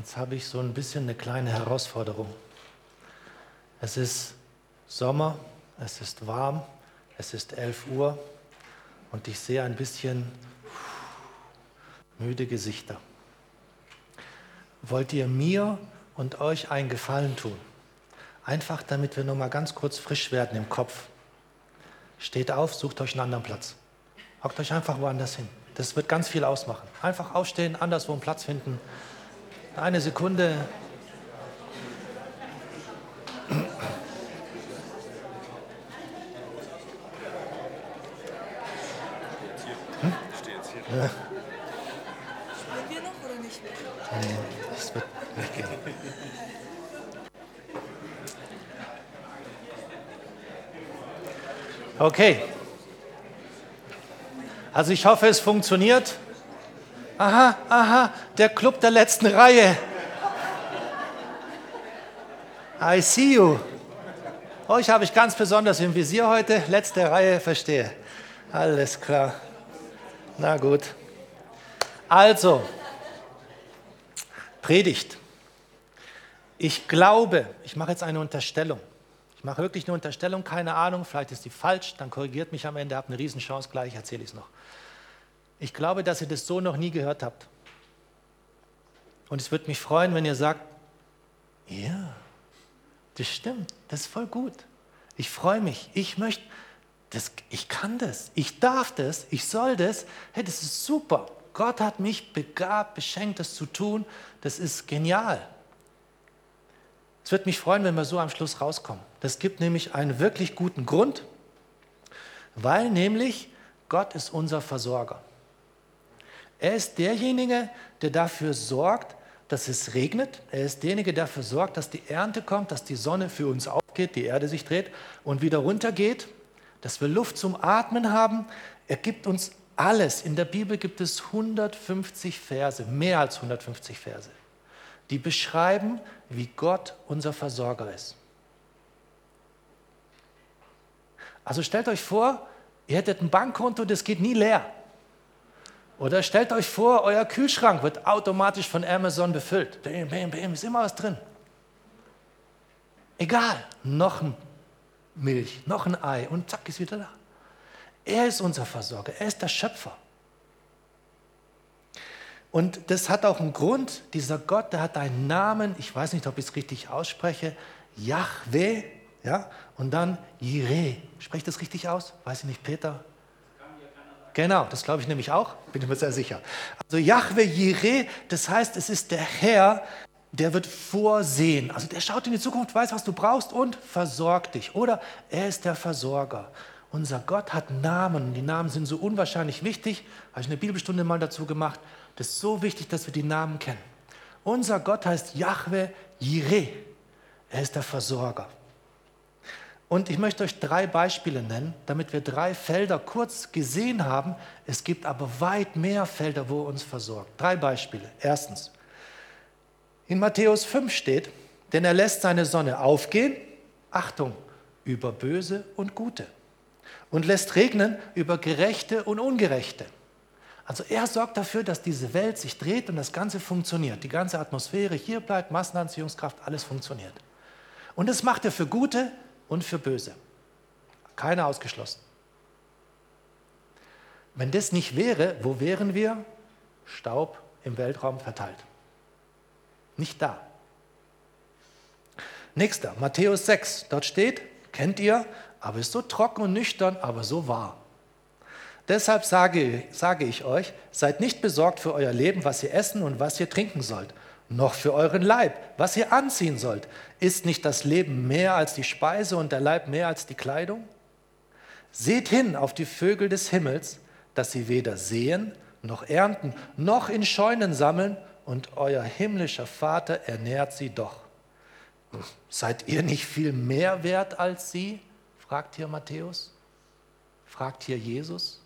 Jetzt habe ich so ein bisschen eine kleine Herausforderung. Es ist Sommer, es ist warm, es ist 11 Uhr und ich sehe ein bisschen müde Gesichter. Wollt ihr mir und euch einen Gefallen tun? Einfach, damit wir noch mal ganz kurz frisch werden im Kopf. Steht auf, sucht euch einen anderen Platz. Hockt euch einfach woanders hin. Das wird ganz viel ausmachen. Einfach aufstehen, anderswo einen Platz finden. Eine Sekunde. Steht jetzt hier. Ja. Spielen wir noch oder nicht mehr? Nee, das wird weggehen. Okay. Also ich hoffe, es funktioniert. Aha, der Club der letzten Reihe. I see you. Euch habe ich ganz besonders im Visier heute. Letzte Reihe, verstehe. Alles klar. Na gut. Also, Predigt. Ich glaube, ich mache jetzt eine Unterstellung. Ich mache wirklich eine Unterstellung, keine Ahnung, vielleicht ist die falsch, dann korrigiert mich am Ende, habt eine Riesenchance, gleich erzähle ich es noch. Ich glaube, dass ihr das so noch nie gehört habt. Und es würde mich freuen, wenn ihr sagt, ja, das stimmt, das ist voll gut. Ich freue mich, ich möchte, ich kann das, ich darf das, ich soll das. Hey, das ist super. Gott hat mich begabt, beschenkt, das zu tun. Das ist genial. Es würde mich freuen, wenn wir so am Schluss rauskommen. Das gibt nämlich einen wirklich guten Grund, weil nämlich Gott ist unser Versorger. Er ist derjenige, der dafür sorgt, dass es regnet. Er ist derjenige, der dafür sorgt, dass die Ernte kommt, dass die Sonne für uns aufgeht, die Erde sich dreht und wieder runtergeht, dass wir Luft zum Atmen haben. Er gibt uns alles. In der Bibel gibt es 150 Verse, mehr als 150 Verse, die beschreiben, wie Gott unser Versorger ist. Also stellt euch vor, ihr hättet ein Bankkonto, das geht nie leer. Oder stellt euch vor, euer Kühlschrank wird automatisch von Amazon befüllt. Bam, bam, bam, ist immer was drin. Egal, noch ein Milch, noch ein Ei und zack, ist wieder da. Er ist unser Versorger, er ist der Schöpfer. Und das hat auch einen Grund, dieser Gott, der hat einen Namen, ich weiß nicht, ob ich es richtig ausspreche, Jahwe, ja, und dann Jireh. Sprecht das richtig aus? Weiß ich nicht, Peter? Genau, das glaube ich nämlich auch, bin ich mir sehr sicher. Also Jahwe Jireh, das heißt, es ist der Herr, der wird vorsehen. Also der schaut in die Zukunft, weiß, was du brauchst und versorgt dich. Oder er ist der Versorger. Unser Gott hat Namen. Die Namen sind so unwahrscheinlich wichtig. Habe ich eine Bibelstunde mal dazu gemacht. Das ist so wichtig, dass wir die Namen kennen. Unser Gott heißt Jahwe Jireh. Er ist der Versorger. Und ich möchte euch 3 Beispiele nennen, damit wir 3 Felder kurz gesehen haben. Es gibt aber weit mehr Felder, wo er uns versorgt. 3 Beispiele. Erstens, in Matthäus 5 steht, denn er lässt seine Sonne aufgehen, Achtung, über Böse und Gute, und lässt regnen über Gerechte und Ungerechte. Also er sorgt dafür, dass diese Welt sich dreht und das Ganze funktioniert. Die ganze Atmosphäre hier bleibt, Massenanziehungskraft, alles funktioniert. Und das macht er für Gute und für Böse. Keiner ausgeschlossen. Wenn das nicht wäre, wo wären wir? Staub im Weltraum verteilt. Nicht da. Nächster, Matthäus 6. Dort steht, kennt ihr, aber ist so trocken und nüchtern, aber so wahr. Deshalb sage ich euch, seid nicht besorgt für euer Leben, was ihr essen und was ihr trinken sollt, noch für euren Leib, was ihr anziehen sollt. Ist nicht das Leben mehr als die Speise und der Leib mehr als die Kleidung? Seht hin auf die Vögel des Himmels, dass sie weder säen, noch ernten, noch in Scheunen sammeln, und euer himmlischer Vater ernährt sie doch. Seid ihr nicht viel mehr wert als sie? Fragt hier Matthäus. Fragt hier Jesus.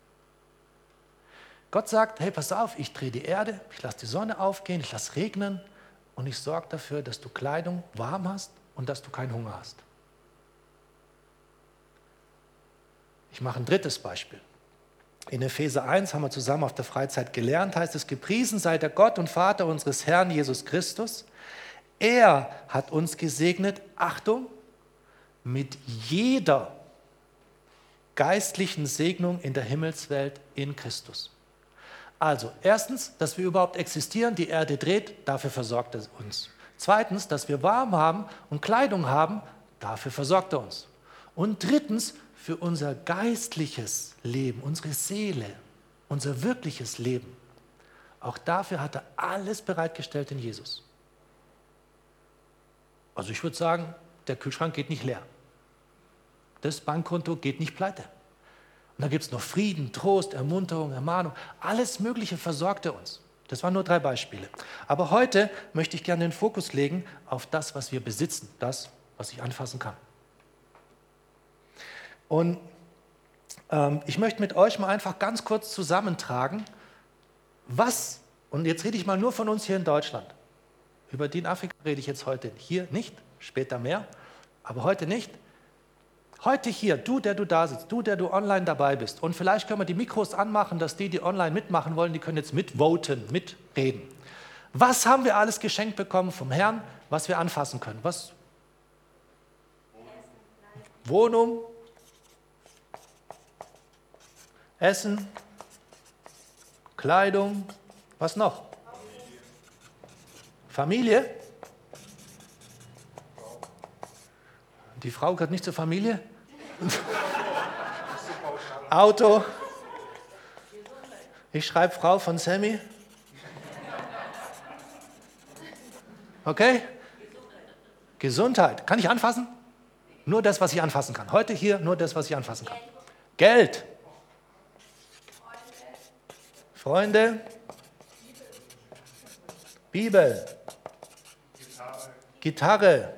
Gott sagt, hey, pass auf, ich drehe die Erde, ich lasse die Sonne aufgehen, ich lasse regnen und ich sorge dafür, dass du Kleidung warm hast und dass du keinen Hunger hast. Ich mache ein drittes Beispiel. In Epheser 1 haben wir zusammen auf der Freizeit gelernt, heißt es, gepriesen sei der Gott und Vater unseres Herrn Jesus Christus. Er hat uns gesegnet, Achtung, mit jeder geistlichen Segnung in der Himmelswelt in Christus. Also, erstens, dass wir überhaupt existieren, die Erde dreht, dafür versorgt er uns. Zweitens, dass wir warm haben und Kleidung haben, dafür versorgt er uns. Und drittens, für unser geistliches Leben, unsere Seele, unser wirkliches Leben. Auch dafür hat er alles bereitgestellt in Jesus. Also ich würde sagen, der Kühlschrank geht nicht leer. Das Bankkonto geht nicht pleite. Und da gibt es noch Frieden, Trost, Ermunterung, Ermahnung. Alles Mögliche versorgt er uns. Das waren nur 3 Beispiele. Aber heute möchte ich gerne den Fokus legen auf das, was wir besitzen. Das, was ich anfassen kann. Und ich möchte mit euch mal einfach ganz kurz zusammentragen, was, und jetzt rede ich mal nur von uns hier in Deutschland. Über die in Afrika rede ich jetzt heute hier nicht, später mehr, aber heute nicht. Heute hier, du, der du da sitzt, du, der du online dabei bist, und vielleicht können wir die Mikros anmachen, dass die online mitmachen wollen, die können jetzt mitvoten, mitreden. Was haben wir alles geschenkt bekommen vom Herrn, was wir anfassen können? Was? Wohnung, Essen, Kleidung, was noch? Familie? Die Frau gehört nicht zur Familie? Auto? Ich schreibe Frau von Sammy. Okay? Gesundheit. Kann ich anfassen? Nur das, was ich anfassen kann. Heute hier nur das, was ich anfassen kann. Geld. Freunde. Bibel. Gitarre.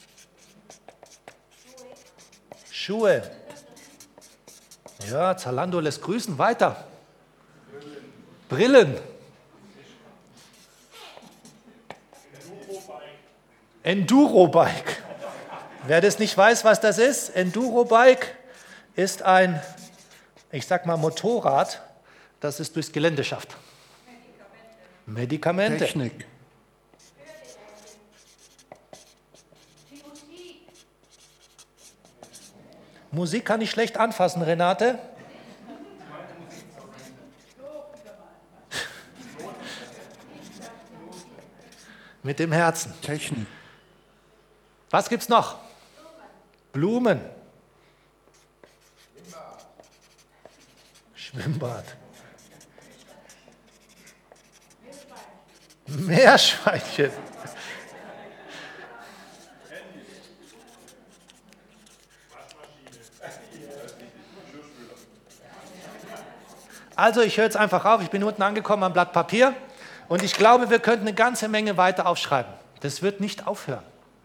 Schuhe. Ja, Zalando lässt grüßen. Weiter. Brillen. Enduro-Bike. Wer das nicht weiß, was das ist, Enduro-Bike ist ein, ich sag mal, Motorrad, das es durchs Gelände schafft. Medikamente. Technik. Musik kann ich schlecht anfassen, Renate. Mit dem Herzen. Technik. Was gibt's noch? Blumen. Schwimmbad. Meerschweinchen. Also ich höre jetzt einfach auf, ich bin unten angekommen am Blatt Papier und ich glaube, wir könnten eine ganze Menge weiter aufschreiben. Das wird nicht aufhören.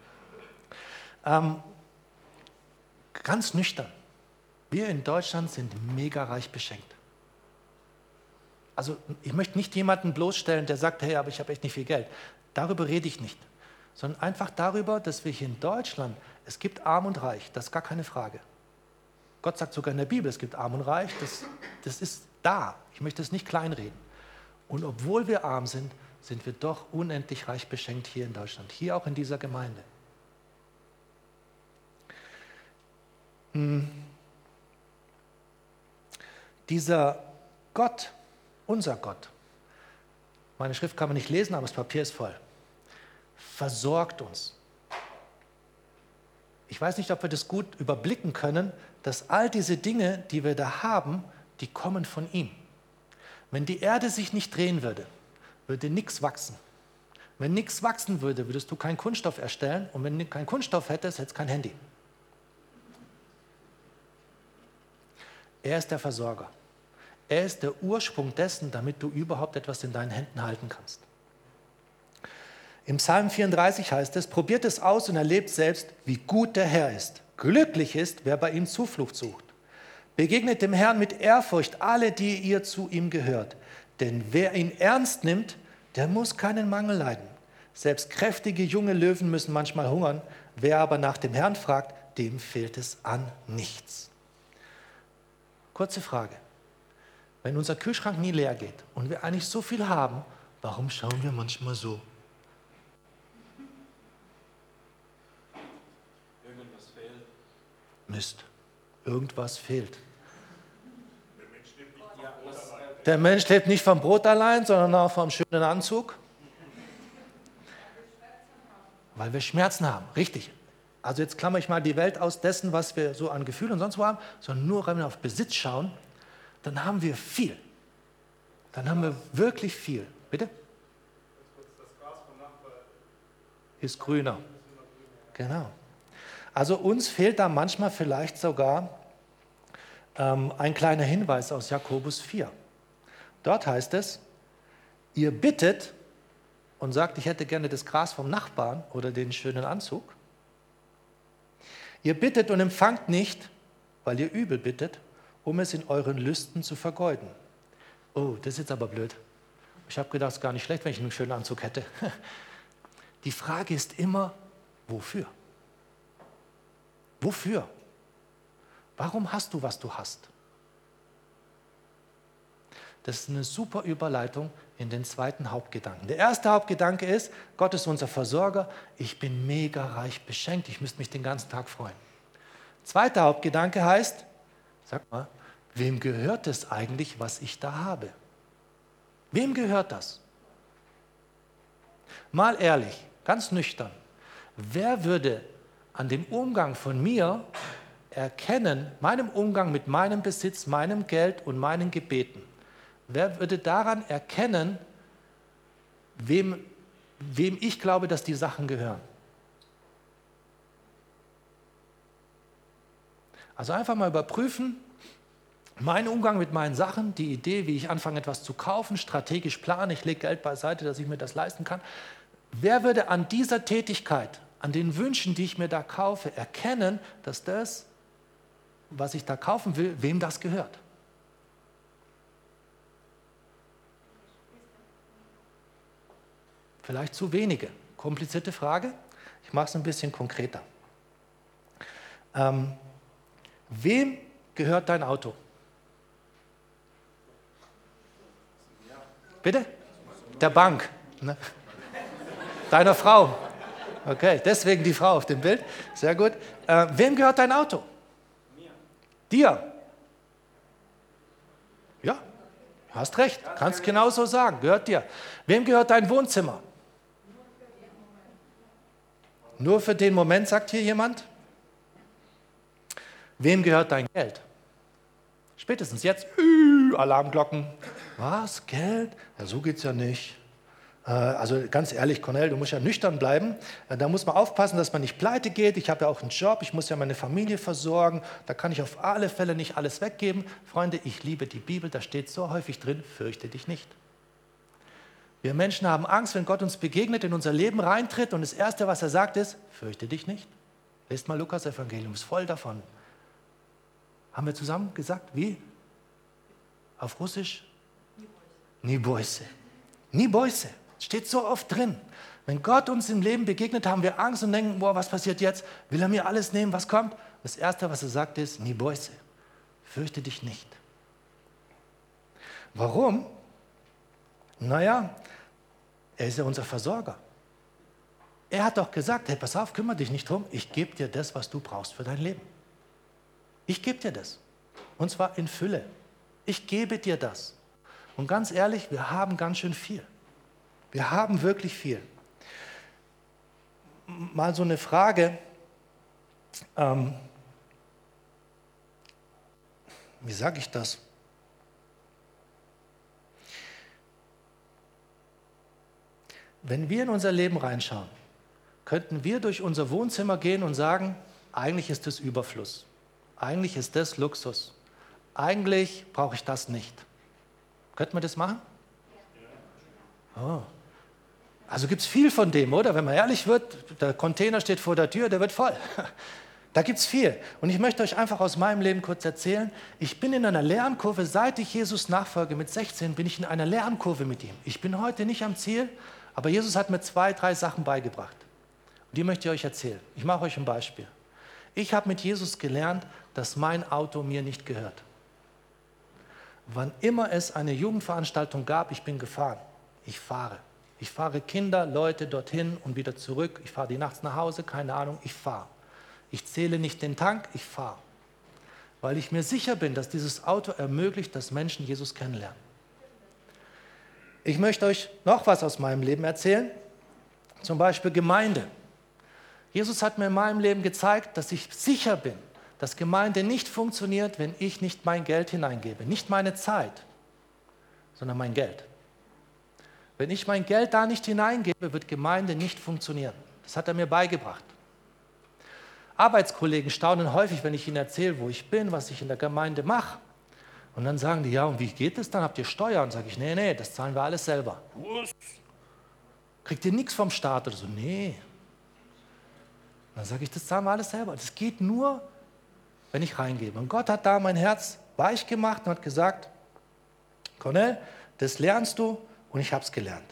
Ganz nüchtern. Wir in Deutschland sind mega reich beschenkt. Also ich möchte nicht jemanden bloßstellen, der sagt, hey, aber ich habe echt nicht viel Geld. Darüber rede ich nicht. Sondern einfach darüber, dass wir hier in Deutschland, es gibt Arm und Reich, das ist gar keine Frage. Gott sagt sogar in der Bibel, es gibt Arm und Reich, das ist da. Ich möchte es nicht kleinreden. Und obwohl wir arm sind, sind wir doch unendlich reich beschenkt hier in Deutschland, hier auch in dieser Gemeinde. Dieser Gott, unser Gott, meine Schrift kann man nicht lesen, aber das Papier ist voll, versorgt uns. Ich weiß nicht, ob wir das gut überblicken können, dass all diese Dinge, die wir da haben, die kommen von ihm. Wenn die Erde sich nicht drehen würde, würde nichts wachsen. Wenn nichts wachsen würde, würdest du keinen Kunststoff erstellen und wenn du keinen Kunststoff hättest, hättest du kein Handy. Er ist der Versorger. Er ist der Ursprung dessen, damit du überhaupt etwas in deinen Händen halten kannst. Im Psalm 34 heißt es, probiert es aus und erlebt selbst, wie gut der Herr ist. Glücklich ist, wer bei ihm Zuflucht sucht. Begegnet dem Herrn mit Ehrfurcht alle, die ihr zu ihm gehört. Denn wer ihn ernst nimmt, der muss keinen Mangel leiden. Selbst kräftige junge Löwen müssen manchmal hungern. Wer aber nach dem Herrn fragt, dem fehlt es an nichts. Kurze Frage. Wenn unser Kühlschrank nie leer geht und wir eigentlich so viel haben, warum schauen wir manchmal so? Irgendwas fehlt. Mist, irgendwas fehlt. Der Mensch lebt nicht vom Brot allein, sondern auch vom schönen Anzug. Weil wir Schmerzen haben, richtig. Also jetzt klammer ich mal die Welt aus dessen, was wir so an Gefühlen und sonst wo haben, sondern nur, wenn wir auf Besitz schauen, dann haben wir viel. Dann haben wir wirklich viel. Bitte? Ist grüner. Genau. Also uns fehlt da manchmal vielleicht sogar ein kleiner Hinweis aus Jakobus 4. Dort heißt es, ihr bittet und sagt, ich hätte gerne das Gras vom Nachbarn oder den schönen Anzug. Ihr bittet und empfangt nicht, weil ihr übel bittet, um es in euren Lüsten zu vergeuden. Oh, das ist jetzt aber blöd. Ich habe gedacht, es ist gar nicht schlecht, wenn ich einen schönen Anzug hätte. Die Frage ist immer, wofür? Wofür? Warum hast du, was du hast? Das ist eine super Überleitung in den zweiten Hauptgedanken. Der erste Hauptgedanke ist, Gott ist unser Versorger, ich bin mega reich beschenkt, ich müsste mich den ganzen Tag freuen. Zweiter Hauptgedanke heißt, sag mal, wem gehört es eigentlich, was ich da habe? Wem gehört das? Mal ehrlich, ganz nüchtern, wer würde an dem Umgang von mir erkennen, meinem Umgang mit meinem Besitz, meinem Geld und meinen Gebeten, wer würde daran erkennen, wem ich glaube, dass die Sachen gehören? Also einfach mal überprüfen, mein Umgang mit meinen Sachen, die Idee, wie ich anfange, etwas zu kaufen, strategisch plane, ich lege Geld beiseite, dass ich mir das leisten kann. Wer würde an dieser Tätigkeit, an den Wünschen, die ich mir da kaufe, erkennen, dass das, was ich da kaufen will, wem das gehört? Vielleicht zu wenige. Komplizierte Frage. Ich mache es ein bisschen konkreter. Wem gehört dein Auto? Bitte? Der Bank. Ne? Deiner Frau. Okay, deswegen die Frau auf dem Bild. Sehr gut. Wem gehört dein Auto? Mir. Dir? Ja, hast recht. Kannst genauso sagen. Gehört dir. Wem gehört dein Wohnzimmer? Nur für den Moment, sagt hier jemand. Wem gehört dein Geld? Spätestens jetzt, Alarmglocken. Was, Geld? Ja, so geht es ja nicht. Also ganz ehrlich, Cornel, du musst ja nüchtern bleiben. Da muss man aufpassen, dass man nicht pleite geht. Ich habe ja auch einen Job, ich muss ja meine Familie versorgen. Da kann ich auf alle Fälle nicht alles weggeben. Freunde, ich liebe die Bibel, da steht so häufig drin, fürchte dich nicht. Wir Menschen haben Angst, wenn Gott uns begegnet, in unser Leben reintritt und das Erste, was er sagt, ist, fürchte dich nicht. Lest mal Lukas Evangelium, ist voll davon. Haben wir zusammen gesagt, wie? Auf Russisch? Nie boise. Nie boise. Steht so oft drin. Wenn Gott uns im Leben begegnet, haben wir Angst und denken, boah, was passiert jetzt? Will er mir alles nehmen, was kommt? Das Erste, was er sagt, ist, nie boise. Fürchte dich nicht. Warum? Naja, er ist ja unser Versorger. Er hat doch gesagt, hey, pass auf, kümmere dich nicht drum, ich gebe dir das, was du brauchst für dein Leben. Ich gebe dir das. Und zwar in Fülle. Ich gebe dir das. Und ganz ehrlich, wir haben ganz schön viel. Wir haben wirklich viel. Mal so eine Frage. Wie sage ich das? Wenn wir in unser Leben reinschauen, könnten wir durch unser Wohnzimmer gehen und sagen, eigentlich ist das Überfluss. Eigentlich ist das Luxus. Eigentlich brauche ich das nicht. Könnten wir das machen? Oh. Also gibt es viel von dem, oder? Wenn man ehrlich wird, der Container steht vor der Tür, der wird voll. Da gibt es viel. Und ich möchte euch einfach aus meinem Leben kurz erzählen, ich bin in einer Lernkurve, seit ich Jesus nachfolge, mit 16 bin ich in einer Lernkurve mit ihm. Ich bin heute nicht am Ziel, aber Jesus hat mir 2, 3 Sachen beigebracht. Und die möchte ich euch erzählen. Ich mache euch ein Beispiel. Ich habe mit Jesus gelernt, dass mein Auto mir nicht gehört. Wann immer es eine Jugendveranstaltung gab, ich bin gefahren. Ich fahre. Ich fahre Kinder, Leute dorthin und wieder zurück. Ich fahre die nachts nach Hause, keine Ahnung, ich fahre. Ich zähle nicht den Tank, ich fahre. Weil ich mir sicher bin, dass dieses Auto ermöglicht, dass Menschen Jesus kennenlernen. Ich möchte euch noch was aus meinem Leben erzählen, zum Beispiel Gemeinde. Jesus hat mir in meinem Leben gezeigt, dass ich sicher bin, dass Gemeinde nicht funktioniert, wenn ich nicht mein Geld hineingebe. Nicht meine Zeit, sondern mein Geld. Wenn ich mein Geld da nicht hineingebe, wird Gemeinde nicht funktionieren. Das hat er mir beigebracht. Arbeitskollegen staunen häufig, wenn ich ihnen erzähle, wo ich bin, was ich in der Gemeinde mache. Und dann sagen die, ja, und wie geht es dann? Habt ihr Steuern? Und sage ich, nee, das zahlen wir alles selber. Was? Kriegt ihr nichts vom Staat oder so? Nee. Dann sage ich, das zahlen wir alles selber. Das geht nur, wenn ich reingebe. Und Gott hat da mein Herz weich gemacht und hat gesagt, Cornel, das lernst du und ich habe es gelernt.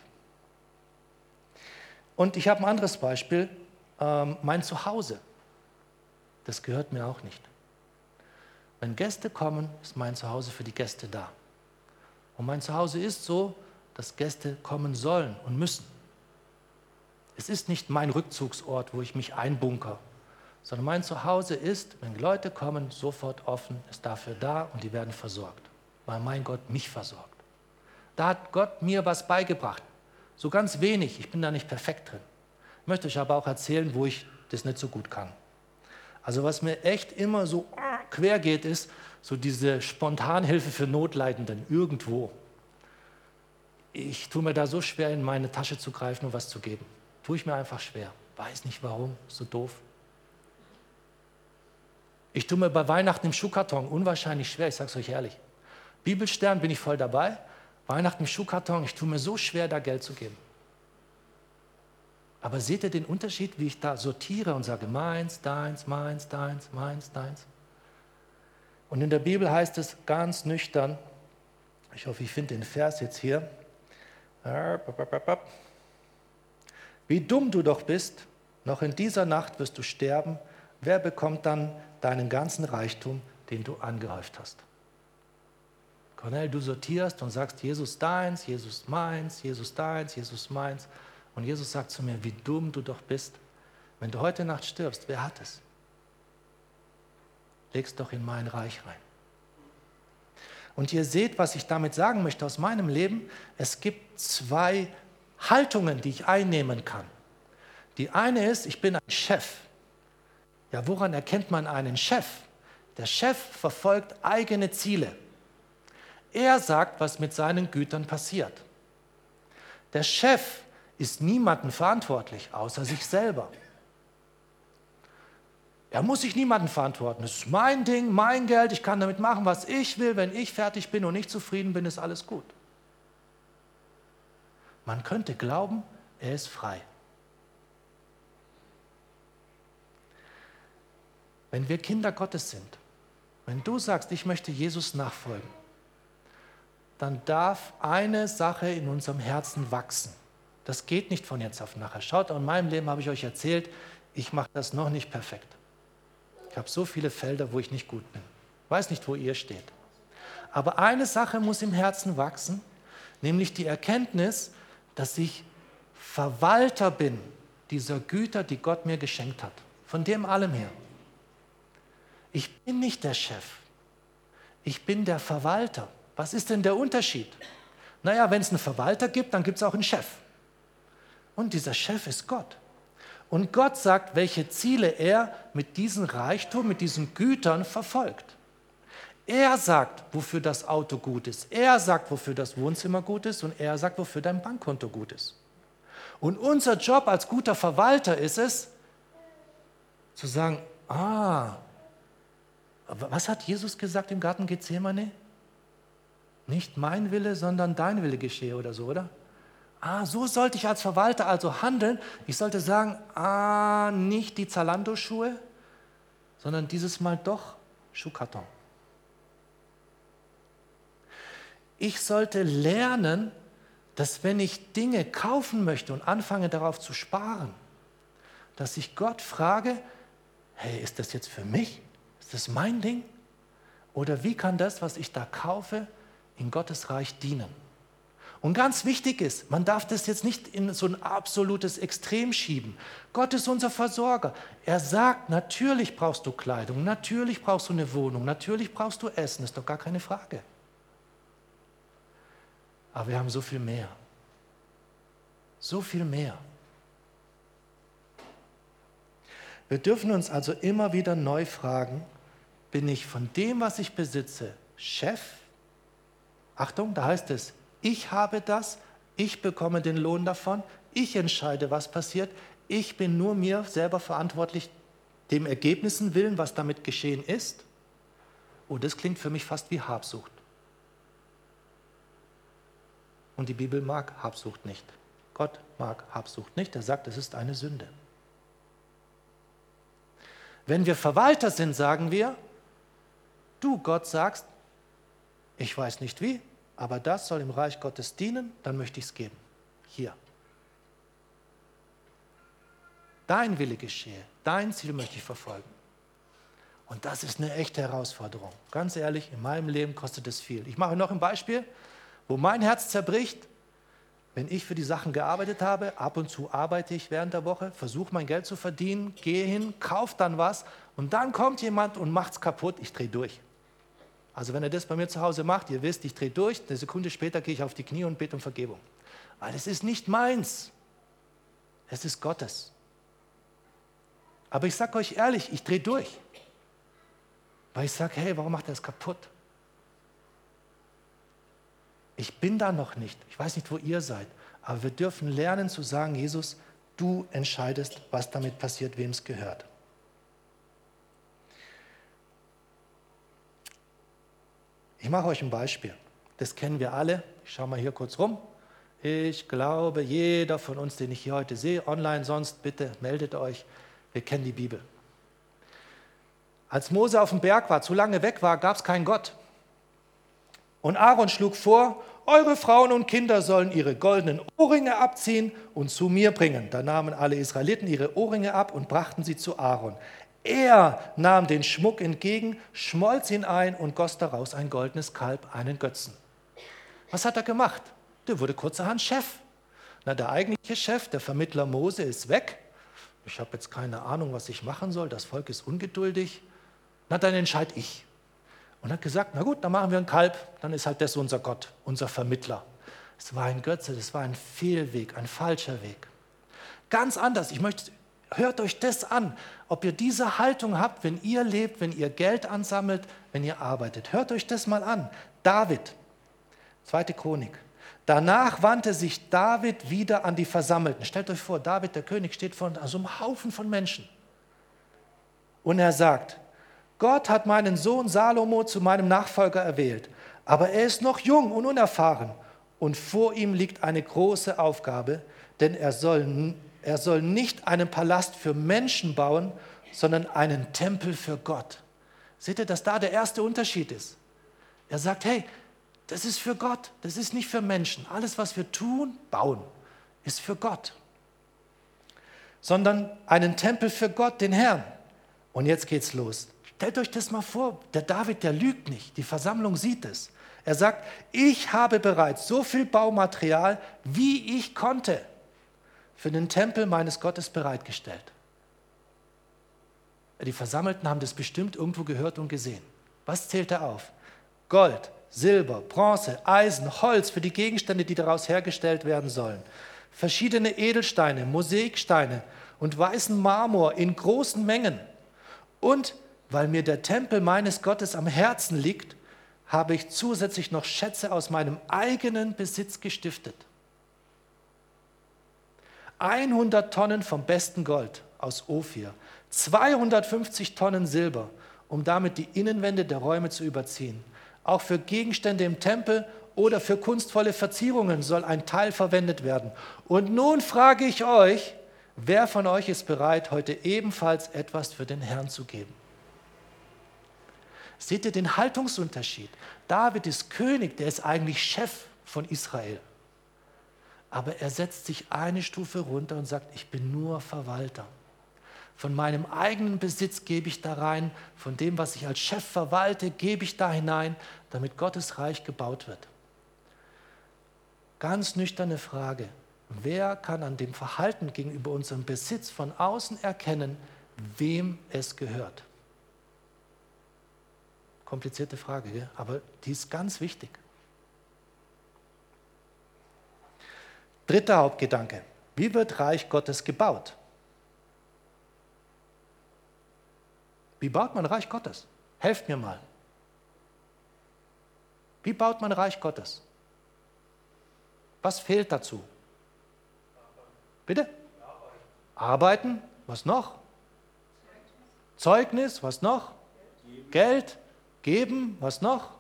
Und ich habe ein anderes Beispiel, mein Zuhause. Das gehört mir auch nicht. Wenn Gäste kommen, ist mein Zuhause für die Gäste da. Und mein Zuhause ist so, dass Gäste kommen sollen und müssen. Es ist nicht mein Rückzugsort, wo ich mich einbunker, sondern mein Zuhause ist, wenn Leute kommen, sofort offen, ist dafür da und die werden versorgt, weil mein Gott mich versorgt. Da hat Gott mir was beigebracht, so ganz wenig, ich bin da nicht perfekt drin. Ich möchte euch aber auch erzählen, wo ich das nicht so gut kann. Also was mir echt immer so quer geht, ist so diese Spontanhilfe für Notleidenden irgendwo. Ich tue mir da so schwer, in meine Tasche zu greifen und was zu geben. Tue ich mir einfach schwer. Weiß nicht warum, ist so doof. Ich tue mir bei Weihnachten im Schuhkarton unwahrscheinlich schwer, ich sage es euch ehrlich. Bibelstern bin ich voll dabei, Weihnachten im Schuhkarton, ich tue mir so schwer, da Geld zu geben. Aber seht ihr den Unterschied, wie ich da sortiere und sage, meins, deins, meins, deins, meins, deins? Und in der Bibel heißt es ganz nüchtern, ich hoffe, ich finde den Vers jetzt hier, wie dumm du doch bist, noch in dieser Nacht wirst du sterben, wer bekommt dann deinen ganzen Reichtum, den du angehäuft hast? Cornel, du sortierst und sagst, Jesus deins, Jesus meins, Jesus deins, Jesus meins. Und Jesus sagt zu mir, wie dumm du doch bist. Wenn du heute Nacht stirbst, wer hat es? Leg's doch in mein Reich rein. Und ihr seht, was ich damit sagen möchte aus meinem Leben. Es gibt zwei Haltungen, die ich einnehmen kann. Die eine ist, ich bin ein Chef. Ja, woran erkennt man einen Chef? Der Chef verfolgt eigene Ziele. Er sagt, was mit seinen Gütern passiert. Der Chef ist niemandem verantwortlich, außer sich selber. Er muss sich niemandem verantworten. Das ist mein Ding, mein Geld, ich kann damit machen, was ich will. Wenn ich fertig bin und nicht zufrieden bin, ist alles gut. Man könnte glauben, er ist frei. Wenn wir Kinder Gottes sind, wenn du sagst, ich möchte Jesus nachfolgen, dann darf eine Sache in unserem Herzen wachsen. Das geht nicht von jetzt auf nachher. Schaut, in meinem Leben habe ich euch erzählt, ich mache das noch nicht perfekt. Ich habe so viele Felder, wo ich nicht gut bin. Ich weiß nicht, wo ihr steht. Aber eine Sache muss im Herzen wachsen, nämlich die Erkenntnis, dass ich Verwalter bin dieser Güter, die Gott mir geschenkt hat. Von dem allem her. Ich bin nicht der Chef. Ich bin der Verwalter. Was ist denn der Unterschied? Naja, wenn es einen Verwalter gibt, dann gibt es auch einen Chef. Und dieser Chef ist Gott. Und Gott sagt, welche Ziele er mit diesem Reichtum, mit diesen Gütern verfolgt. Er sagt, wofür das Auto gut ist. Er sagt, wofür das Wohnzimmer gut ist. Und er sagt, wofür dein Bankkonto gut ist. Und unser Job als guter Verwalter ist es, zu sagen, was hat Jesus gesagt im Garten Gethsemane? Nicht mein Wille, sondern dein Wille geschehe oder so, oder? So sollte ich als Verwalter also handeln. Ich sollte sagen, nicht die Zalando-Schuhe, sondern dieses Mal doch Schuhkarton. Ich sollte lernen, dass wenn ich Dinge kaufen möchte und anfange darauf zu sparen, dass ich Gott frage, hey, ist das jetzt für mich? Ist das mein Ding? Oder wie kann das, was ich da kaufe, in Gottes Reich dienen. Und ganz wichtig ist, man darf das jetzt nicht in so ein absolutes Extrem schieben. Gott ist unser Versorger. Er sagt, natürlich brauchst du Kleidung, natürlich brauchst du eine Wohnung, natürlich brauchst du Essen, ist doch gar keine Frage. Aber wir haben so viel mehr. So viel mehr. Wir dürfen uns also immer wieder neu fragen, bin ich von dem, was ich besitze, Chef? Achtung, da heißt es, ich habe das, ich bekomme den Lohn davon, ich entscheide, was passiert, ich bin nur mir selber verantwortlich, dem Ergebnissen willen, was damit geschehen ist. Oh, das klingt für mich fast wie Habsucht. Und die Bibel mag Habsucht nicht. Gott mag Habsucht nicht, er sagt, es ist eine Sünde. Wenn wir Verwalter sind, sagen wir, du Gott sagst, ich weiß nicht wie, aber das soll im Reich Gottes dienen, dann möchte ich es geben. Hier. Dein Wille geschehe, dein Ziel möchte ich verfolgen. Und das ist eine echte Herausforderung. Ganz ehrlich, in meinem Leben kostet es viel. Ich mache noch ein Beispiel, wo mein Herz zerbricht, wenn ich für die Sachen gearbeitet habe. Ab und zu arbeite ich während der Woche, versuche mein Geld zu verdienen, gehe hin, kaufe dann was und dann kommt jemand und macht es kaputt, ich drehe durch. Also wenn er das bei mir zu Hause macht, ihr wisst, ich drehe durch, eine Sekunde später gehe ich auf die Knie und bete um Vergebung. Weil es ist nicht meins, es ist Gottes. Aber ich sage euch ehrlich, ich drehe durch. Weil ich sage, hey, warum macht er es kaputt? Ich bin da noch nicht, ich weiß nicht, wo ihr seid, aber wir dürfen lernen zu sagen, Jesus, du entscheidest, was damit passiert, wem es gehört. Ich mache euch ein Beispiel. Das kennen wir alle. Ich schaue mal hier kurz rum. Ich glaube, jeder von uns, den ich hier heute sehe, online sonst, bitte meldet euch. Wir kennen die Bibel. Als Mose auf dem Berg war, zu lange weg war, gab es keinen Gott. Und Aaron schlug vor, eure Frauen und Kinder sollen ihre goldenen Ohrringe abziehen und zu mir bringen. Da nahmen alle Israeliten ihre Ohrringe ab und brachten sie zu Aaron. Er nahm den Schmuck entgegen, schmolz ihn ein und goss daraus ein goldenes Kalb, einen Götzen. Was hat er gemacht? Der wurde kurzerhand Chef. Na, der eigentliche Chef, der Vermittler Mose, ist weg. Ich habe jetzt keine Ahnung, was ich machen soll. Das Volk ist ungeduldig. Na, dann entscheide ich. Und hat gesagt, na gut, dann machen wir ein Kalb. Dann ist halt das unser Gott, unser Vermittler. Es war ein Götze, das war ein Fehlweg, ein falscher Weg. Ganz anders. Hört euch das an, ob ihr diese Haltung habt, wenn ihr lebt, wenn ihr Geld ansammelt, wenn ihr arbeitet. Hört euch das mal an. David, 2. Chronik. Danach wandte sich David wieder an die Versammelten. Stellt euch vor, David, der König, steht vor so einem Haufen von Menschen. Und er sagt, Gott hat meinen Sohn Salomo zu meinem Nachfolger erwählt, aber er ist noch jung und unerfahren und vor ihm liegt eine große Aufgabe, denn er soll nicht einen Palast für Menschen bauen, sondern einen Tempel für Gott. Seht ihr, dass da der erste Unterschied ist? Er sagt, hey, das ist für Gott, das ist nicht für Menschen. Alles, was wir tun, bauen, ist für Gott. Sondern einen Tempel für Gott, den Herrn. Und jetzt geht's los. Stellt euch das mal vor, der David, der lügt nicht, die Versammlung sieht es. Er sagt, ich habe bereits so viel Baumaterial, wie ich konnte, für den Tempel meines Gottes bereitgestellt. Die Versammelten haben das bestimmt irgendwo gehört und gesehen. Was zählt er auf? Gold, Silber, Bronze, Eisen, Holz für die Gegenstände, die daraus hergestellt werden sollen. Verschiedene Edelsteine, Mosaiksteine und weißen Marmor in großen Mengen. Und weil mir der Tempel meines Gottes am Herzen liegt, habe ich zusätzlich noch Schätze aus meinem eigenen Besitz gestiftet. 100 Tonnen vom besten Gold aus Ophir, 250 Tonnen Silber, um damit die Innenwände der Räume zu überziehen. Auch für Gegenstände im Tempel oder für kunstvolle Verzierungen soll ein Teil verwendet werden. Und nun frage ich euch, wer von euch ist bereit, heute ebenfalls etwas für den Herrn zu geben? Seht ihr den Haltungsunterschied? David ist König, der ist eigentlich Chef von Israel. Aber er setzt sich eine Stufe runter und sagt, ich bin nur Verwalter. Von meinem eigenen Besitz gebe ich da rein, von dem, was ich als Chef verwalte, gebe ich da hinein, damit Gottes Reich gebaut wird. Ganz nüchterne Frage. Wer kann an dem Verhalten gegenüber unserem Besitz von außen erkennen, wem es gehört? Komplizierte Frage, gell? Aber die ist ganz wichtig. Dritter Hauptgedanke. Wie wird Reich Gottes gebaut? Wie baut man Reich Gottes? Helft mir mal. Wie baut man Reich Gottes? Was fehlt dazu? Bitte? Arbeiten. Was noch? Zeugnis. Was noch? Geld. Geben. Was noch?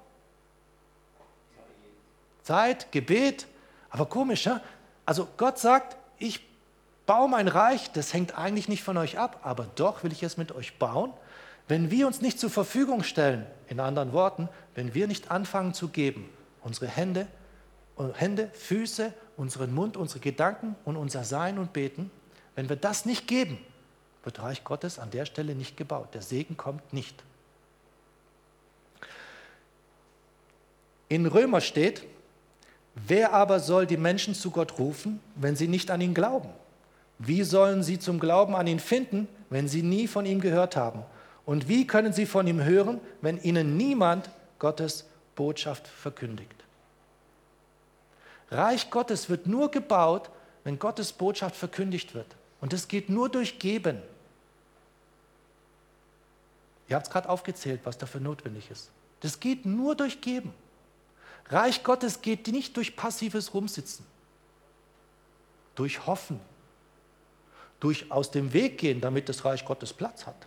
Zeit. Gebet. Aber komisch, ja? Also Gott sagt, ich baue mein Reich, das hängt eigentlich nicht von euch ab, aber doch will ich es mit euch bauen. Wenn wir uns nicht zur Verfügung stellen, in anderen Worten, wenn wir nicht anfangen zu geben, unsere Hände, Füße, unseren Mund, unsere Gedanken und unser Sein und Beten, wenn wir das nicht geben, wird Reich Gottes an der Stelle nicht gebaut. Der Segen kommt nicht. In Römer steht, wer aber soll die Menschen zu Gott rufen, wenn sie nicht an ihn glauben? Wie sollen sie zum Glauben an ihn finden, wenn sie nie von ihm gehört haben? Und wie können sie von ihm hören, wenn ihnen niemand Gottes Botschaft verkündigt? Reich Gottes wird nur gebaut, wenn Gottes Botschaft verkündigt wird. Und das geht nur durch Geben. Ihr habt es gerade aufgezählt, was dafür notwendig ist. Das geht nur durch Geben. Reich Gottes geht nicht durch passives Rumsitzen, durch Hoffen, durch aus dem Weg gehen, damit das Reich Gottes Platz hat.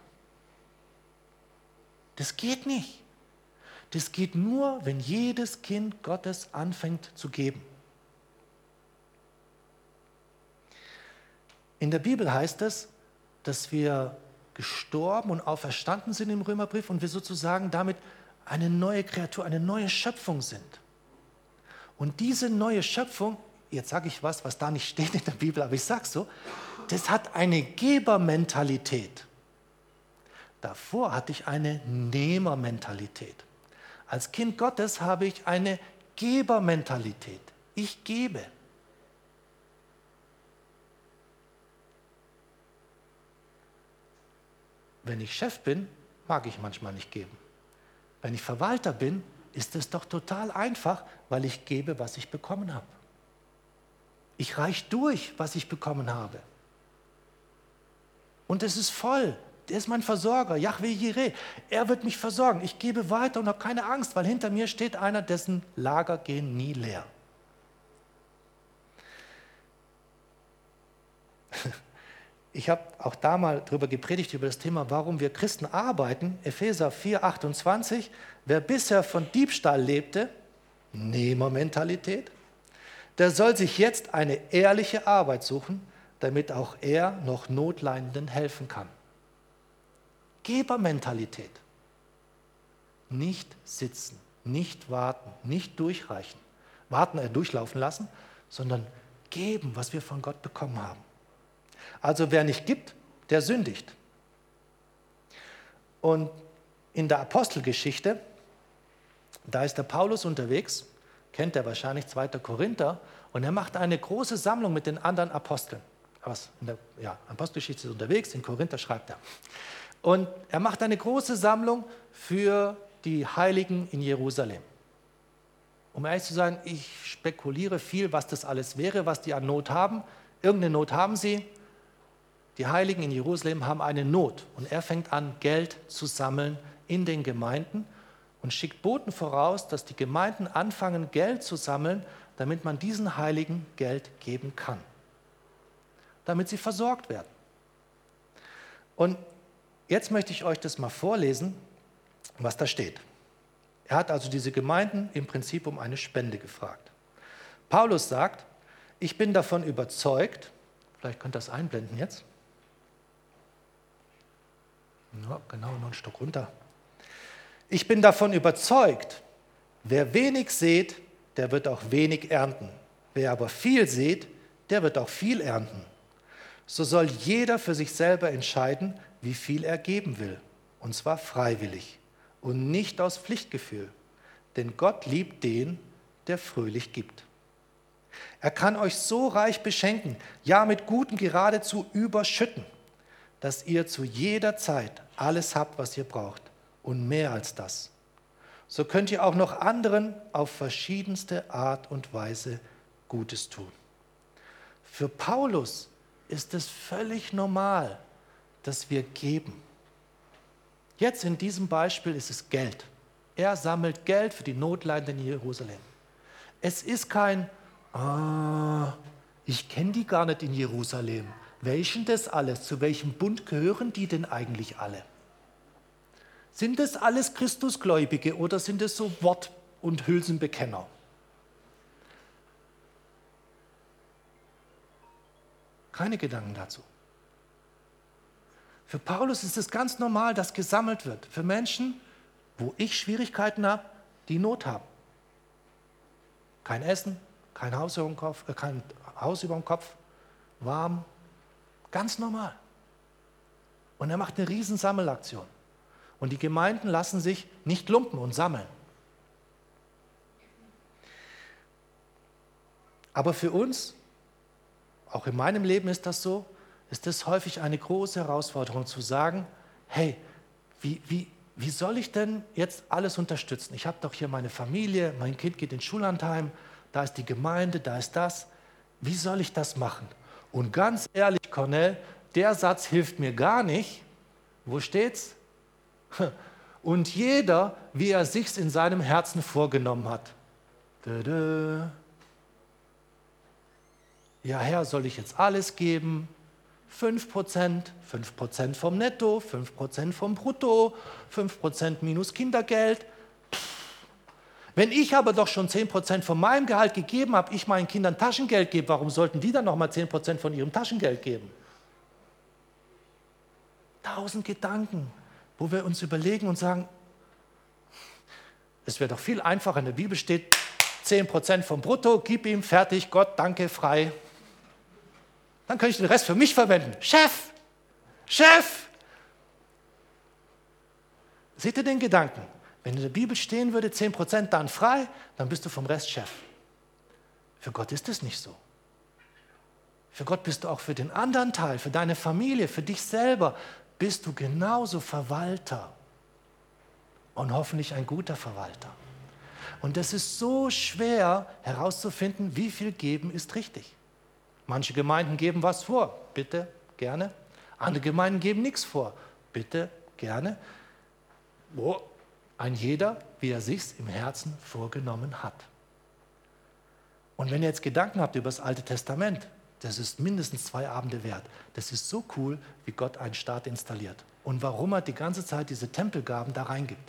Das geht nicht. Das geht nur, wenn jedes Kind Gottes anfängt zu geben. In der Bibel heißt es, dass wir gestorben und auferstanden sind im Römerbrief und wir sozusagen damit eine neue Kreatur, eine neue Schöpfung sind. Und diese neue Schöpfung, jetzt sage ich was da nicht steht in der Bibel, aber ich sage so, das hat eine Gebermentalität. Davor hatte ich eine Nehmermentalität. Als Kind Gottes habe ich eine Gebermentalität. Ich gebe. Wenn ich Chef bin, mag ich manchmal nicht geben. Wenn ich Verwalter bin, ist es doch total einfach, weil ich gebe, was ich bekommen habe. Ich reiche durch, was ich bekommen habe. Und es ist voll. Der ist mein Versorger, Jahwe Jireh. Er wird mich versorgen. Ich gebe weiter und habe keine Angst, weil hinter mir steht einer, dessen Lager gehen nie leer. Ich habe auch da mal drüber gepredigt, über das Thema, warum wir Christen arbeiten. Epheser 4, 28. Wer bisher von Diebstahl lebte, Nehmermentalität, der soll sich jetzt eine ehrliche Arbeit suchen, damit auch er noch Notleidenden helfen kann. Gebermentalität. Nicht sitzen, nicht warten, nicht durchlaufen lassen, sondern geben, was wir von Gott bekommen haben. Also wer nicht gibt, der sündigt. Und in der Apostelgeschichte, da ist der Paulus unterwegs, kennt er wahrscheinlich, 2. Korinther, und er macht eine große Sammlung mit den anderen Aposteln. In der Apostelgeschichte ist unterwegs, in Korinther schreibt er. Und er macht eine große Sammlung für die Heiligen in Jerusalem. Um ehrlich zu sein, ich spekuliere viel, was das alles wäre, was die an Not haben. Irgendeine Not haben sie. Die Heiligen in Jerusalem haben eine Not. Und er fängt an, Geld zu sammeln in den Gemeinden und schickt Boten voraus, dass die Gemeinden anfangen, Geld zu sammeln, damit man diesen Heiligen Geld geben kann. Damit sie versorgt werden. Und jetzt möchte ich euch das mal vorlesen, was da steht. Er hat also diese Gemeinden im Prinzip um eine Spende gefragt. Paulus sagt, ich bin davon überzeugt, vielleicht könnt ihr das einblenden jetzt. Ja, genau, noch ein Stück runter. Ich bin davon überzeugt, wer wenig sät, der wird auch wenig ernten. Wer aber viel sät, der wird auch viel ernten. So soll jeder für sich selber entscheiden, wie viel er geben will, und zwar freiwillig und nicht aus Pflichtgefühl, denn Gott liebt den, der fröhlich gibt. Er kann euch so reich beschenken, ja mit Guten geradezu überschütten, dass ihr zu jeder Zeit alles habt, was ihr braucht und mehr als das. So könnt ihr auch noch anderen auf verschiedenste Art und Weise Gutes tun. Für Paulus ist es völlig normal, dass wir geben. Jetzt in diesem Beispiel ist es Geld. Er sammelt Geld für die Notleidenden in Jerusalem. Es ist kein, ich kenne die gar nicht in Jerusalem. Welchen das alles? Zu welchem Bund gehören die denn eigentlich alle? Sind das alles Christusgläubige oder sind es so Wort- und Hülsenbekenner? Keine Gedanken dazu. Für Paulus ist es ganz normal, dass gesammelt wird. Für Menschen, wo ich Schwierigkeiten habe, die Not haben. Kein Essen, kein Haus über dem Kopf, warm, ganz normal. Und er macht eine riesen Sammelaktion. Und die Gemeinden lassen sich nicht lumpen und sammeln. Aber für uns, auch in meinem Leben ist das so, ist es häufig eine große Herausforderung zu sagen, hey, wie soll ich denn jetzt alles unterstützen? Ich habe doch hier meine Familie, mein Kind geht ins Schullandheim, da ist die Gemeinde, da ist das. Wie soll ich das machen? Und ganz ehrlich, Cornell, der Satz hilft mir gar nicht. Wo steht's? Und jeder, wie er sich's in seinem Herzen vorgenommen hat. Ja, Herr, soll ich jetzt alles geben? 5%, 5% vom Netto, 5% vom Brutto, 5% minus Kindergeld. Wenn ich aber doch schon 10% von meinem Gehalt gegeben habe, ich meinen Kindern Taschengeld gebe, warum sollten die dann nochmal 10% von ihrem Taschengeld geben? 1000 Gedanken, wo wir uns überlegen und sagen, es wäre doch viel einfacher, in der Bibel steht, 10% vom Brutto, gib ihm, fertig, Gott, danke, frei. Dann kann ich den Rest für mich verwenden. Chef! Seht ihr den Gedanken? Wenn in der Bibel stehen würde, 10% dann frei, dann bist du vom Rest Chef. Für Gott ist es nicht so. Für Gott bist du auch für den anderen Teil, für deine Familie, für dich selber, bist du genauso Verwalter. Und hoffentlich ein guter Verwalter. Und es ist so schwer herauszufinden, wie viel geben ist richtig. Manche Gemeinden geben was vor, bitte, gerne. Andere Gemeinden geben nichts vor, bitte, gerne. Ein jeder, wie er sich's im Herzen vorgenommen hat. Und wenn ihr jetzt Gedanken habt über das Alte Testament, das ist mindestens 2 Abende wert. Das ist so cool, wie Gott einen Staat installiert. Und warum er die ganze Zeit diese Tempelgaben da reingibt.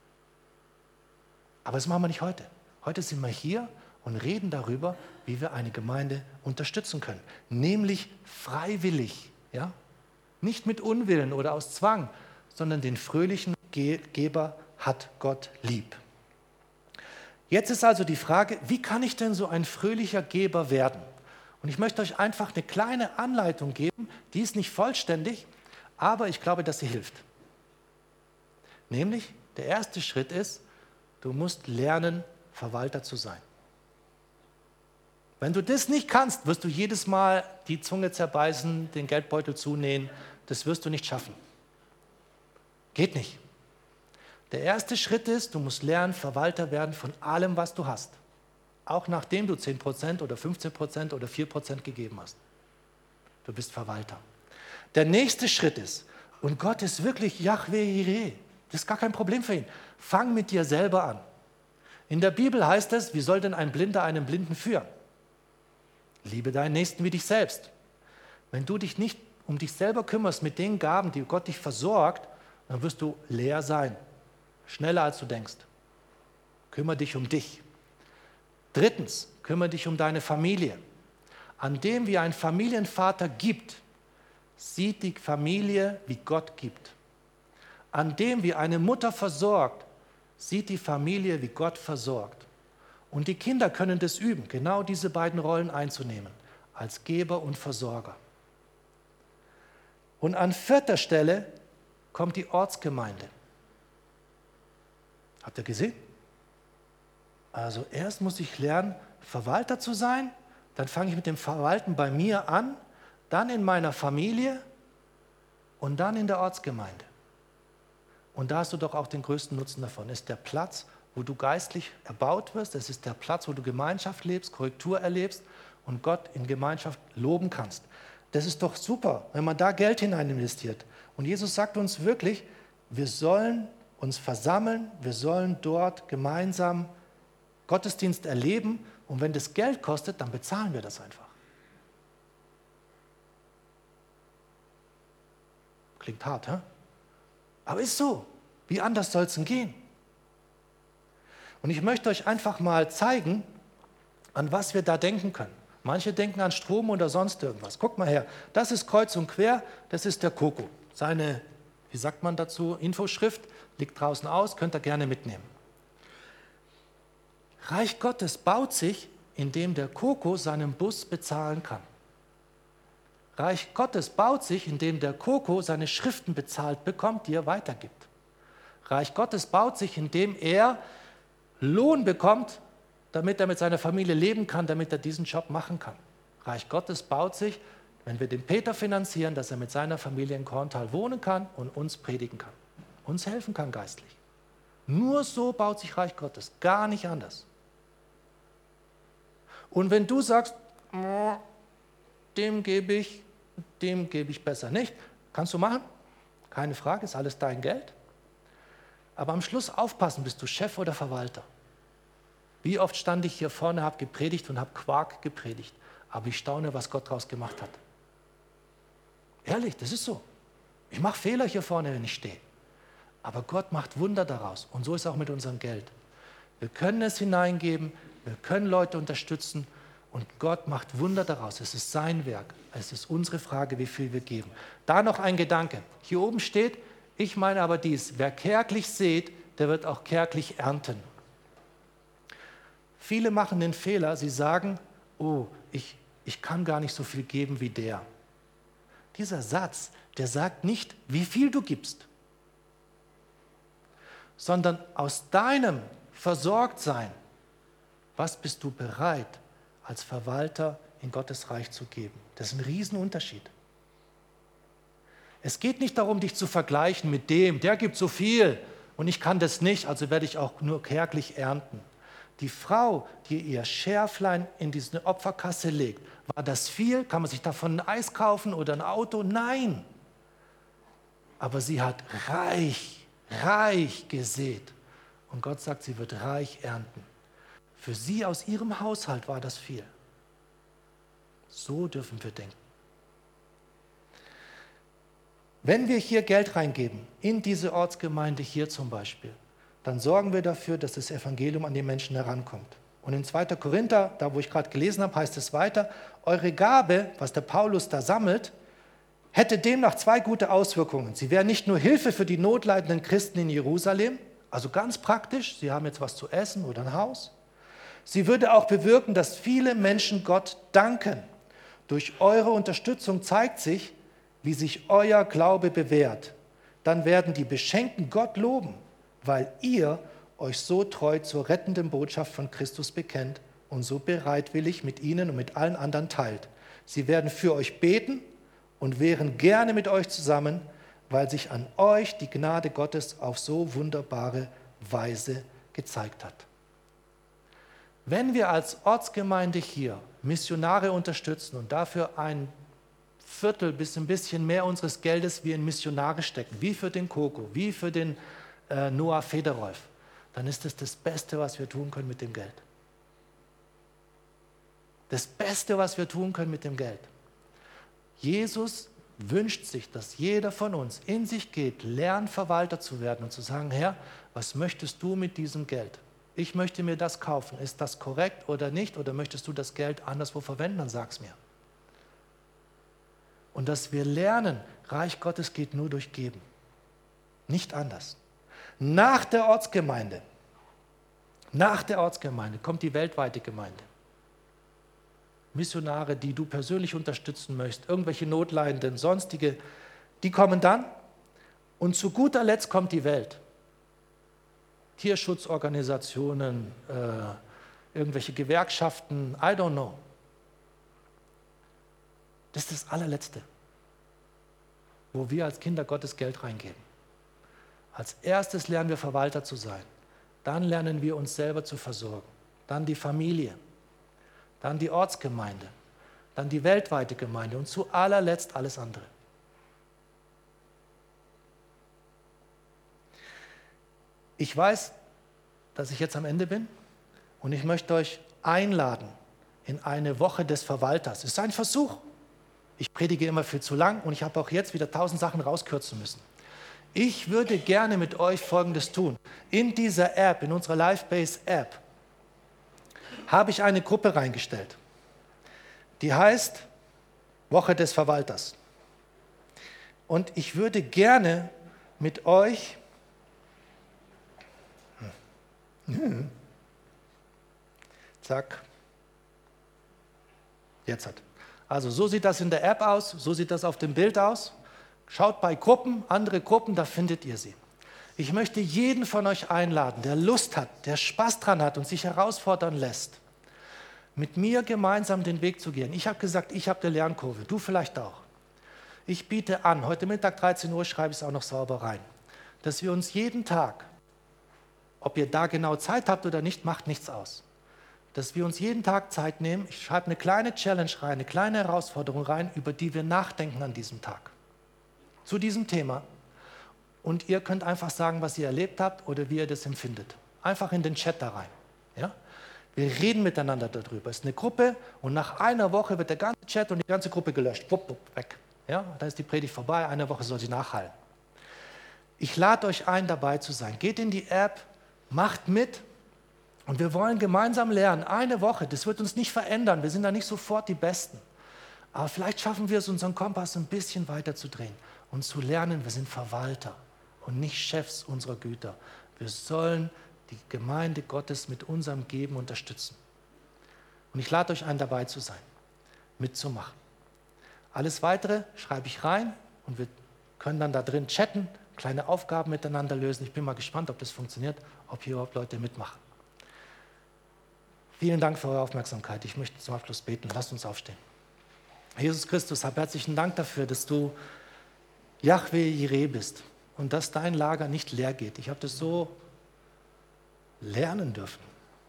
Aber das machen wir nicht heute. Heute sind wir hier und reden darüber, wie wir eine Gemeinde unterstützen können. Nämlich freiwillig. Ja? Nicht mit Unwillen oder aus Zwang, sondern den fröhlichen Geber hat Gott lieb. Jetzt ist also die Frage, wie kann ich denn so ein fröhlicher Geber werden? Und ich möchte euch einfach eine kleine Anleitung geben, die ist nicht vollständig, aber ich glaube, dass sie hilft. Nämlich, der erste Schritt ist, du musst lernen, Verwalter zu sein. Wenn du das nicht kannst, wirst du jedes Mal die Zunge zerbeißen, den Geldbeutel zunähen. Das wirst du nicht schaffen. Geht nicht. Der erste Schritt ist, du musst lernen, Verwalter werden von allem, was du hast. Auch nachdem du 10% oder 15% oder 4% gegeben hast. Du bist Verwalter. Der nächste Schritt ist, und Gott ist wirklich Yahweh Jireh, das ist gar kein Problem für ihn. Fang mit dir selber an. In der Bibel heißt es, wie soll denn ein Blinder einen Blinden führen? Liebe deinen Nächsten wie dich selbst. Wenn du dich nicht um dich selber kümmerst mit den Gaben, die Gott dich versorgt, dann wirst du leer sein. Schneller als du denkst. Kümmere dich um dich. Drittens, kümmere dich um deine Familie. An dem, wie ein Familienvater gibt, sieht die Familie, wie Gott gibt. An dem, wie eine Mutter versorgt, sieht die Familie, wie Gott versorgt. Und die Kinder können das üben, genau diese beiden Rollen einzunehmen, als Geber und Versorger. Und an 4. Stelle kommt die Ortsgemeinde. Habt ihr gesehen? Also erst muss ich lernen, Verwalter zu sein, dann fange ich mit dem Verwalten bei mir an, dann in meiner Familie und dann in der Ortsgemeinde. Und da hast du doch auch den größten Nutzen davon. Es ist der Platz, wo du geistlich erbaut wirst. Es ist der Platz, wo du Gemeinschaft lebst, Korrektur erlebst und Gott in Gemeinschaft loben kannst. Das ist doch super, wenn man da Geld hinein investiert. Und Jesus sagt uns wirklich, wir sollen uns versammeln, wir sollen dort gemeinsam Gottesdienst erleben. Und wenn das Geld kostet, dann bezahlen wir das einfach. Klingt hart, hä? Aber ist so. Wie anders soll es denn gehen? Und ich möchte euch einfach mal zeigen, an was wir da denken können. Manche denken an Strom oder sonst irgendwas. Guck mal her, das ist kreuz und quer, das ist der Coco. Seine, wie sagt man dazu, Infoschrift liegt draußen aus, könnt ihr gerne mitnehmen. Reich Gottes baut sich, indem der Coco seinen Bus bezahlen kann. Reich Gottes baut sich, indem der Coco seine Schriften bezahlt bekommt, die er weitergibt. Reich Gottes baut sich, indem er Lohn bekommt, damit er mit seiner Familie leben kann, damit er diesen Job machen kann. Reich Gottes baut sich, wenn wir den Peter finanzieren, dass er mit seiner Familie in Korntal wohnen kann und uns predigen kann, uns helfen kann geistlich. Nur so baut sich Reich Gottes, gar nicht anders. Und wenn du sagst, dem gebe ich besser nicht, kannst du machen, keine Frage, ist alles dein Geld. Aber am Schluss aufpassen, bist du Chef oder Verwalter. Wie oft stand ich hier vorne, habe gepredigt und habe Quark gepredigt, aber ich staune, was Gott daraus gemacht hat. Ehrlich, das ist so. Ich mache Fehler hier vorne, wenn ich stehe. Aber Gott macht Wunder daraus und so ist auch mit unserem Geld. Wir können es hineingeben, wir können Leute unterstützen und Gott macht Wunder daraus. Es ist sein Werk. Es ist unsere Frage, wie viel wir geben. Da noch ein Gedanke. Hier oben steht, ich meine aber dies, wer kärglich sät, der wird auch kärglich ernten. Viele machen den Fehler, sie sagen, oh, ich kann gar nicht so viel geben wie der. Dieser Satz, der sagt nicht, wie viel du gibst, sondern aus deinem Versorgtsein, was bist du bereit, als Verwalter in Gottes Reich zu geben. Das ist ein Riesenunterschied. Es geht nicht darum, dich zu vergleichen mit dem, der gibt so viel und ich kann das nicht, also werde ich auch nur kärglich ernten. Die Frau, die ihr Schärflein in diese Opferkasse legt, war das viel? Kann man sich davon ein Eis kaufen oder ein Auto? Nein. Aber sie hat reich gesät. Und Gott sagt, sie wird reich ernten. Für sie aus ihrem Haushalt war das viel. So dürfen wir denken. Wenn wir hier Geld reingeben, in diese Ortsgemeinde hier zum Beispiel, dann sorgen wir dafür, dass das Evangelium an die Menschen herankommt. Und in 2. Korinther, da wo ich gerade gelesen habe, heißt es weiter, eure Gabe, was der Paulus da sammelt, hätte demnach zwei gute Auswirkungen. Sie wäre nicht nur Hilfe für die notleidenden Christen in Jerusalem, also ganz praktisch, sie haben jetzt was zu essen oder ein Haus. Sie würde auch bewirken, dass viele Menschen Gott danken. Durch eure Unterstützung zeigt sich, wie sich euer Glaube bewährt. Dann werden die Beschenkten Gott loben, weil ihr euch so treu zur rettenden Botschaft von Christus bekennt und so bereitwillig mit ihnen und mit allen anderen teilt. Sie werden für euch beten und wären gerne mit euch zusammen, weil sich an euch die Gnade Gottes auf so wunderbare Weise gezeigt hat. Wenn wir als Ortsgemeinde hier Missionare unterstützen und dafür ein Viertel bis ein bisschen mehr unseres Geldes wir in Missionare stecken, wie für den Coco, wie für den Noah Federolf, dann ist das das Beste, was wir tun können mit dem Geld. Das Beste, was wir tun können mit dem Geld. Jesus wünscht sich, dass jeder von uns in sich geht, lernt, Verwalter zu werden und zu sagen, Herr, was möchtest du mit diesem Geld? Ich möchte mir das kaufen. Ist das korrekt oder nicht? Oder möchtest du das Geld anderswo verwenden? Dann sag's mir. Und dass wir lernen, Reich Gottes geht nur durch Geben. Nicht anders. Nach der Ortsgemeinde kommt die weltweite Gemeinde. Missionare, die du persönlich unterstützen möchtest, irgendwelche Notleidenden, sonstige, die kommen dann. Und zu guter Letzt kommt die Welt. Tierschutzorganisationen, irgendwelche Gewerkschaften, I don't know. Das ist das allerletzte, wo wir als Kinder Gottes Geld reingeben. Als erstes lernen wir Verwalter zu sein. Dann lernen wir uns selber zu versorgen. Dann die Familie. Dann die Ortsgemeinde. Dann die weltweite Gemeinde und zu allerletzt alles andere. Ich weiß, dass ich jetzt am Ende bin und ich möchte euch einladen in eine Woche des Verwalters. Es ist ein Versuch. Ich predige immer viel zu lang und ich habe auch jetzt wieder 1000 Sachen rauskürzen müssen. Ich würde gerne mit euch Folgendes tun. In dieser App, in unserer Lifebase-App, habe ich eine Gruppe reingestellt. Die heißt Woche des Verwalters. Und ich würde gerne mit euch zack. Jetzt hat. Also so sieht das in der App aus, so sieht das auf dem Bild aus. Schaut bei Gruppen, andere Gruppen, da findet ihr sie. Ich möchte jeden von euch einladen, der Lust hat, der Spaß dran hat und sich herausfordern lässt, mit mir gemeinsam den Weg zu gehen. Ich habe gesagt, ich habe eine Lernkurve, du vielleicht auch. Ich biete an, heute Mittag 13 Uhr schreibe ich es auch noch sauber rein, dass wir uns jeden Tag, ob ihr da genau Zeit habt oder nicht, macht nichts aus. Dass wir uns jeden Tag Zeit nehmen, ich schreibe eine kleine Challenge rein, eine kleine Herausforderung rein, über die wir nachdenken an diesem Tag. Zu diesem Thema. Und ihr könnt einfach sagen, was ihr erlebt habt oder wie ihr das empfindet. Einfach in den Chat da rein. Ja? Wir reden miteinander darüber. Es ist eine Gruppe und nach einer Woche wird der ganze Chat und die ganze Gruppe gelöscht. Wupp, wupp, weg. Ja? Dann ist die Predigt vorbei, eine Woche soll sie nachhallen. Ich lade euch ein, dabei zu sein. Geht in die App, macht mit und wir wollen gemeinsam lernen. Eine Woche, das wird uns nicht verändern. Wir sind da nicht sofort die Besten. Aber vielleicht schaffen wir es, unseren Kompass ein bisschen weiter zu drehen und zu lernen, wir sind Verwalter und nicht Chefs unserer Güter. Wir sollen die Gemeinde Gottes mit unserem Geben unterstützen. Und ich lade euch ein, dabei zu sein, mitzumachen. Alles Weitere schreibe ich rein und wir können dann da drin chatten, kleine Aufgaben miteinander lösen. Ich bin mal gespannt, ob das funktioniert, ob hier überhaupt Leute mitmachen. Vielen Dank für eure Aufmerksamkeit. Ich möchte zum Abschluss beten. Lasst uns aufstehen. Jesus Christus, hab herzlichen Dank dafür, dass du Jahwe Jireh bist und dass dein Lager nicht leer geht. Ich habe das so lernen dürfen.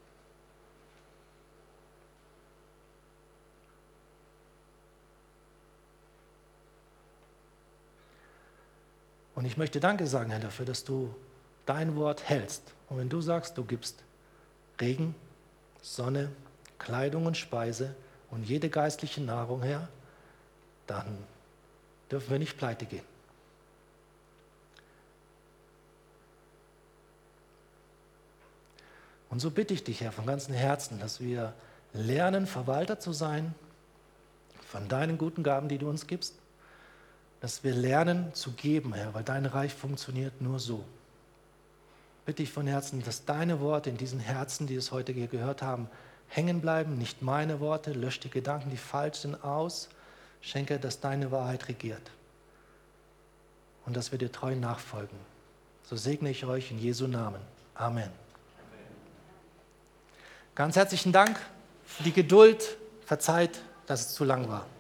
Und ich möchte Danke sagen, Herr, dafür, dass du dein Wort hältst. Und wenn du sagst, du gibst Regen, Sonne, Kleidung und Speise und jede geistliche Nahrung, Herr, dann dürfen wir nicht pleite gehen. Und so bitte ich dich, Herr, von ganzem Herzen, dass wir lernen, Verwalter zu sein von deinen guten Gaben, die du uns gibst, dass wir lernen zu geben, Herr, weil dein Reich funktioniert nur so. Bitte ich von Herzen, dass deine Worte in diesen Herzen, die es heute hier gehört haben, hängen bleiben, nicht meine Worte, lösch die Gedanken, die falsch sind, aus, schenke, dass deine Wahrheit regiert und dass wir dir treu nachfolgen. So segne ich euch in Jesu Namen. Amen. Ganz herzlichen Dank für die Geduld. Verzeiht, dass es zu lang war.